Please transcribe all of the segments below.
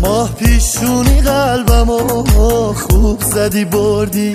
ماه پیشونی قلبمو خوب زدی بردی،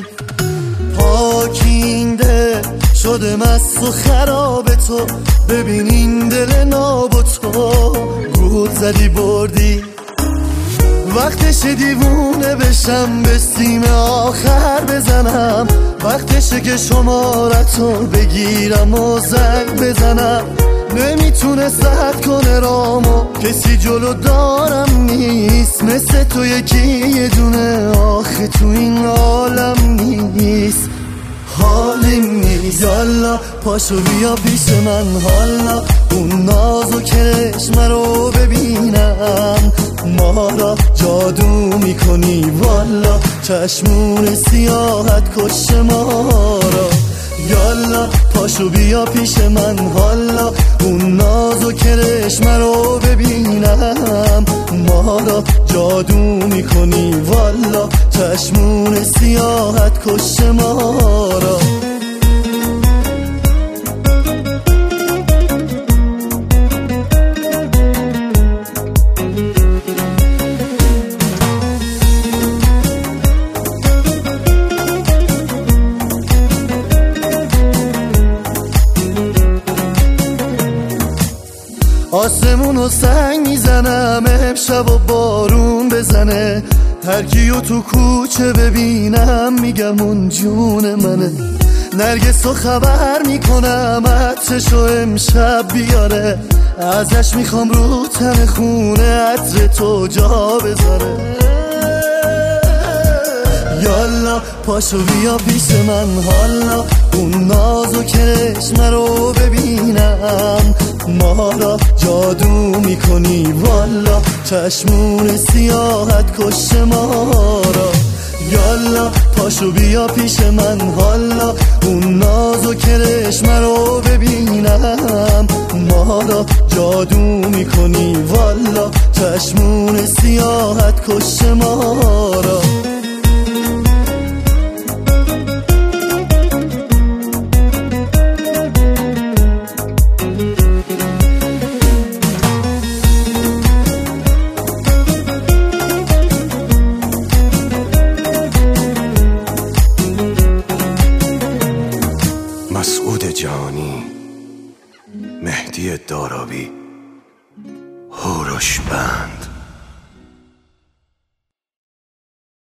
پاکینده شده مست و خراب تو، ببین این دل ناب تو گول زدی بردی. وقتشه دیوونه بشم به سیم آخر بزنم، وقتشه که شمارتو بگیرم و زنگ بزنم. نمیتونه سد کنه رامو، کسی جلو دارم نیست مثل تو یکی یه دونه آخه تو این عالم نیست. حالیم نیست یالا پاشو بیا پیش من، حالا اون ناز و کرشم رو ببینم. ما را جادو میکنی والا، چشمون سیاحت کش ما را. یالا پاشو بیا پیش من، حالا اون ناز و کرشم رو ببینم. ما را جادو میکنی والا، چشمون سیاحت کش ما را. آسمونو سنگ میزنم امشب و بارون بزنه، هر کیو تو کوچه ببینم میگم اون جون منه. نرگسو خبر میکنم عطرشو امشب بیاره، ازش میخوام رو تن خونه عطر تو جا بذاره. یالا پاشو بیا پیش من، حالا اون ناز و کرشم رو ببینم. ما را جادو میکنی والا، چشمون سیاحت کش ما را. یالا پاشو بیا پیش من، حالا اون ناز و کرشم رو ببینم. ما را جادو میکنی والا، چشمون سیاحت کش ما را.